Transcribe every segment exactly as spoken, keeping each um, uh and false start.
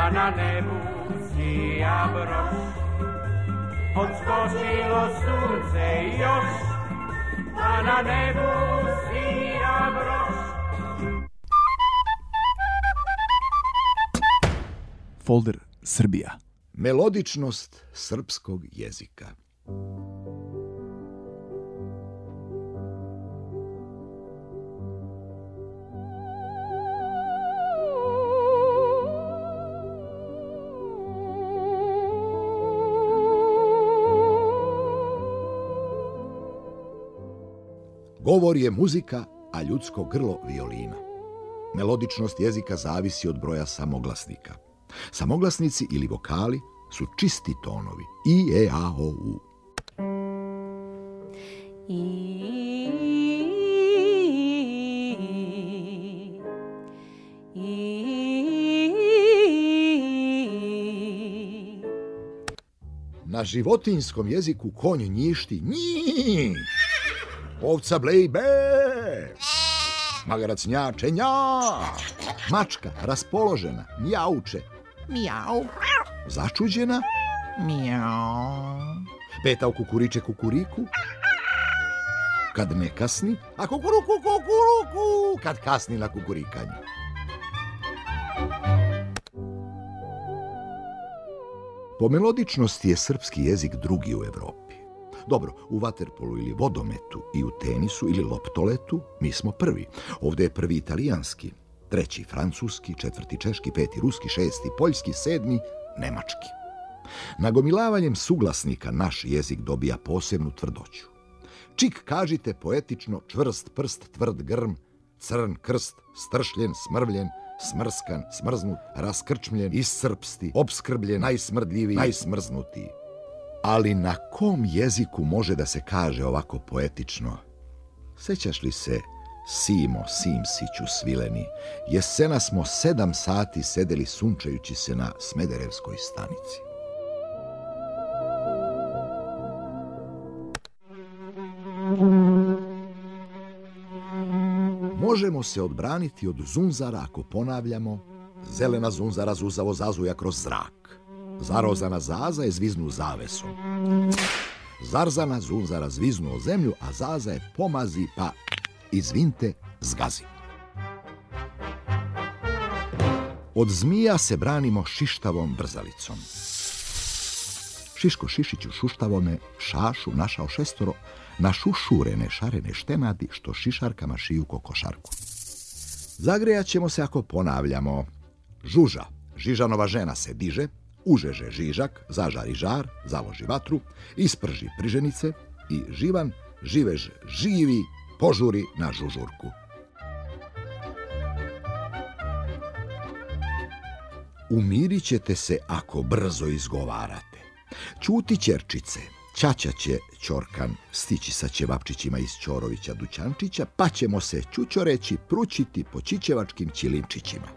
pa na nebu sija broš. Odskočilo sunce još, pa na nebu sija broš. Folder Srbija. Melodičnost srpskog jezika. Govor je muzika, a ljudsko grlo violina. Melodičnost jezika zavisi od broja samoglasnika. Samoglasnici ili vokali su čisti tonovi i, e, a, o, u. I, i, Na životinjskom jeziku konj njišti nji, ovca bleji be, magarac njače nja, mačka raspoložena mjauče mjau, začuđena mjau, peta u kukuriče kukuriku kad ne kasni, a kukuruku kukuruku kad kasni na kukurikanje. Po melodičnosti je srpski jezik drugi u Evropi. Dobro, u vaterpolu ili vodometu i u tenisu ili loptoletu mi smo prvi. Ovdje je prvi italijanski, treći francuski, četvrti češki, peti ruski, šesti poljski, sedmi nemački. Nagomilavanjem suglasnika naš jezik dobija posebnu tvrdoću. Čik kažite poetično čvrst prst, tvrd grm, crn krst, stršljen, smrvljen, smrskan, smrznut, raskrčmljen, iscrpsti, obskrbljen, najsmrdljiviji, najsmrznutiji. Ali na kom jeziku može da se kaže ovako poetično? Sećaš li se, Simo, Simsiću svileni, jesena smo sedam sati sedeli sunčajući se na Smederevskoj stanici. Možemo se odbraniti od zunzara ako ponavljamo: zelena zunzara zuzavo zazuja kroz zrak. Zarozana zaza je zviznu zavesom. Zarzana zunzara zviznu o zemlju, a zaza je pomazi pa, izvinte, zgazi. Od zmija se branimo šištavom brzalicom. Šiško Šišiću šuštavome šašu našao šestoro na šušurene šarene štenadi što šišarkama šiju kokošarku. Zagrejat ćemo se ako ponavljamo: žuža, Žižanova žena se diže, užeže žižak, zažari žar, založi vatru, isprži priženice i živan, živež, živi, požuri na žužurku. Umirit ćete se ako brzo izgovarate. Ćuti ćerčice, ćaća će ćorkan stići sa ćevapčićima iz Ćorovića Dućančića, pa ćemo se ćućoreći prućiti po čićevačkim ćilimčićima.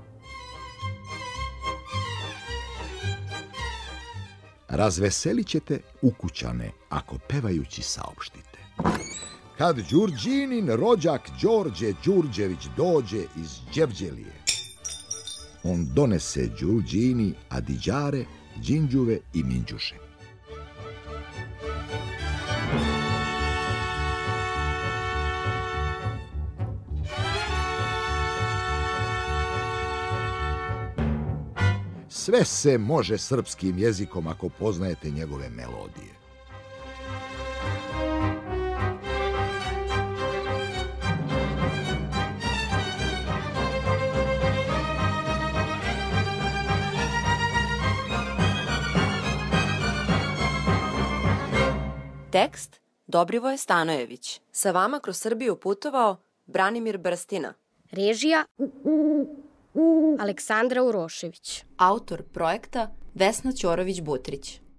Razveselit ćete ukućane ako pevajući saopštite: kad Đurđinin rođak Đorđe Đurđević dođe iz Đevđelije, on donese Đurđini adiđare, đinđuve i minđuše. Sve se može srpskim jezikom ako poznajete njegove melodije. Tekst Dobrivoje Stanojević. Sa vama kroz Srbiju putovao Branimir Brstina. Režija Aleksandra Urošević. Autor projekta Vesna Ćorović-Butrić.